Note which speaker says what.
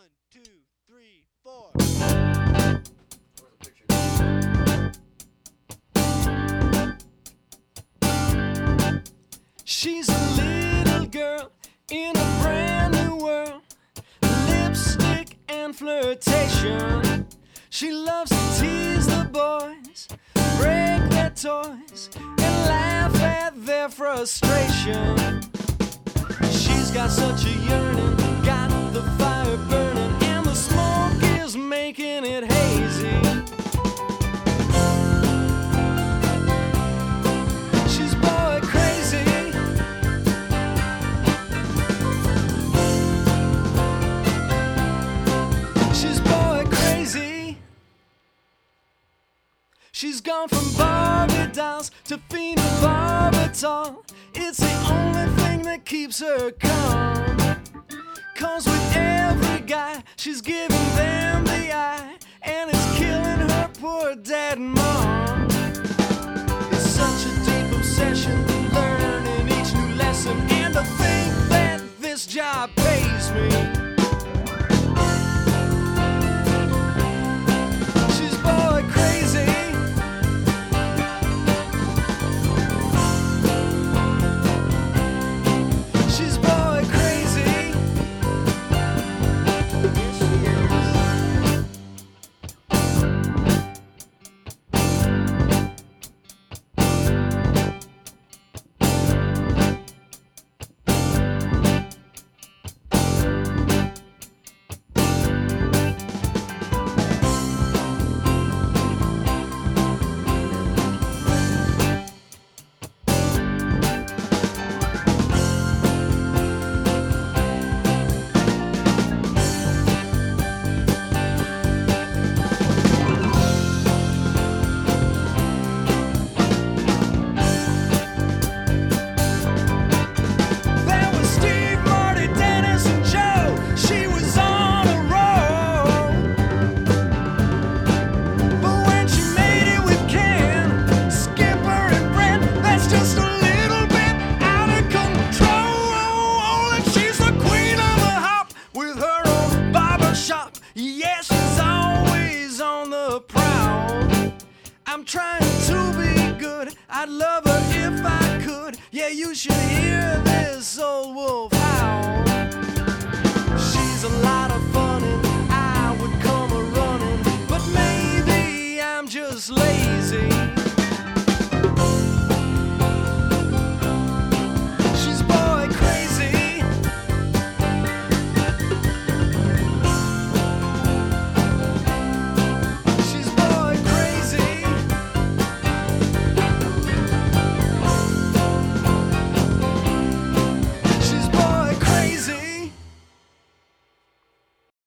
Speaker 1: One, two, three, four. She's a little girl in a brand new world. Lipstick and flirtation. She loves to tease the boys, break their toys, and laugh at their frustration. She's got such a yearning, got the fire burning, and the smoke is making it hazy. She's boy crazy. She's boy crazy. She's gone from Barbie dolls to phenobarbital. It's the only thing that keeps her calm. 'Cause with every guy, she's giving them the eye, and it's killing her poor dad and mom. It's such a deep obsession, learning each new lesson, and to think that this job pays me. She's boy crazy. She's boy crazy. Yes, she is. There was Steve, Marty, Dennis, and Joe. She was on a roll. But when she made it with Ken, Skipper, and Brent, that's just a little bit out of control. And she's the queen of the hop with her own barber shop. Yeah, she's always on the prowl. I'm trying to be good. I'd love her if I could. Yeah, you should hear this old wolf